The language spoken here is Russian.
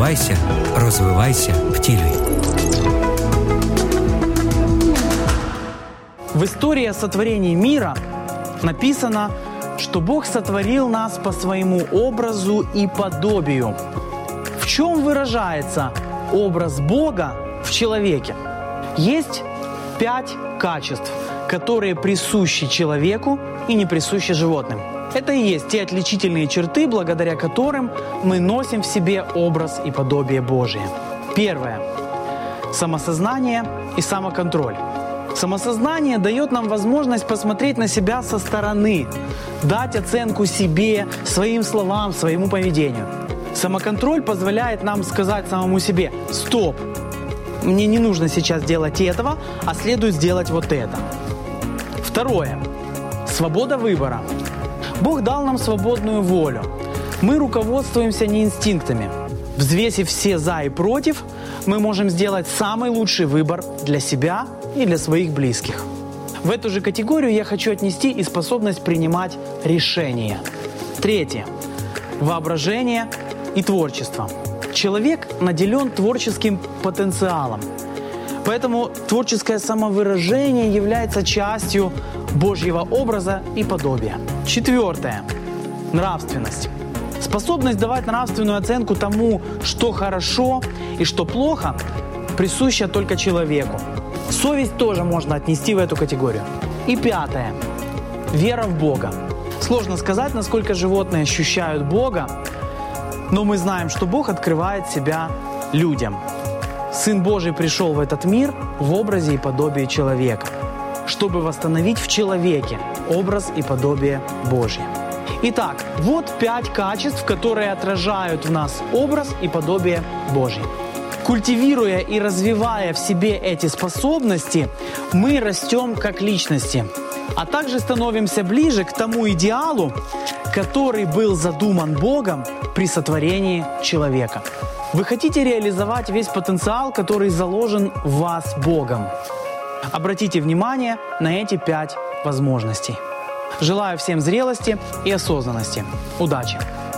Розвивайся, розвивайся, втілюй. В истории о сотворении мира написано, что Бог сотворил нас по своему образу и подобию. В чем выражается образ Бога в человеке? Есть 5 качеств, которые присущи человеку и не присущи животным. Это и есть те отличительные черты, благодаря которым мы носим в себе образ и подобие Божие. Первое – самосознание и самоконтроль. Самосознание дает нам возможность посмотреть на себя со стороны, дать оценку себе, своим словам, своему поведению. Самоконтроль позволяет нам сказать самому себе: «Стоп, мне не нужно сейчас делать этого, а следует сделать вот это». Второе – свобода выбора. Бог дал нам свободную волю. Мы руководствуемся не инстинктами. Взвесив все «за» и «против», мы можем сделать самый лучший выбор для себя и для своих близких. В эту же категорию я хочу отнести и способность принимать решения. Третье – воображение и творчество. Человек наделен творческим потенциалом. Поэтому творческое самовыражение является частью Божьего образа и подобия. Четвертое – нравственность. Способность давать нравственную оценку тому, что хорошо и что плохо, присуща только человеку. Совесть тоже можно отнести в эту категорию. И пятое – вера в Бога. Сложно сказать, насколько животные ощущают Бога, но мы знаем, что Бог открывает себя людям. Сын Божий пришел в этот мир в образе и подобии человека, чтобы восстановить в человеке образ и подобие Божие. Итак, вот 5 качеств, которые отражают в нас образ и подобие Божие. Культивируя и развивая в себе эти способности, мы растем как личности, а также становимся ближе к тому идеалу, который был задуман Богом при сотворении человека. Вы хотите реализовать весь потенциал, который заложен в вас Богом? Обратите внимание на эти 5 возможностей. Желаю всем зрелости и осознанности. Удачи!